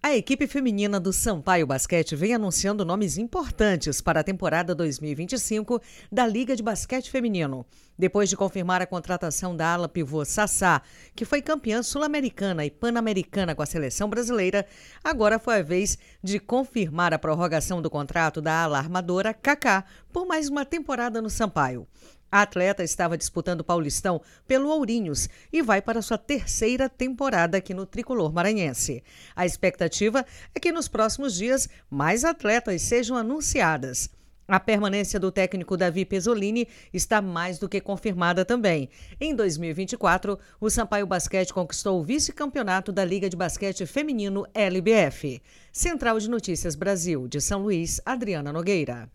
A equipe feminina do Sampaio Basquete vem anunciando nomes importantes para a temporada 2025 da Liga de Basquete Feminino. Depois de confirmar a contratação da ala pivô Sassá, que foi campeã sul-americana e pan-americana com a seleção brasileira, agora foi a vez de confirmar a prorrogação do contrato da ala armadora Kaká por mais uma temporada no Sampaio. A atleta estava disputando o Paulistão pelo Ourinhos e vai para sua terceira temporada aqui no tricolor maranhense. A expectativa é que nos próximos dias mais atletas sejam anunciadas. A permanência do técnico Davi Pesolini está mais do que confirmada também. Em 2024, o Sampaio Basquete conquistou o vice-campeonato da Liga de Basquete Feminino LBF. Central de Notícias Brasil, de São Luís, Adriana Nogueira.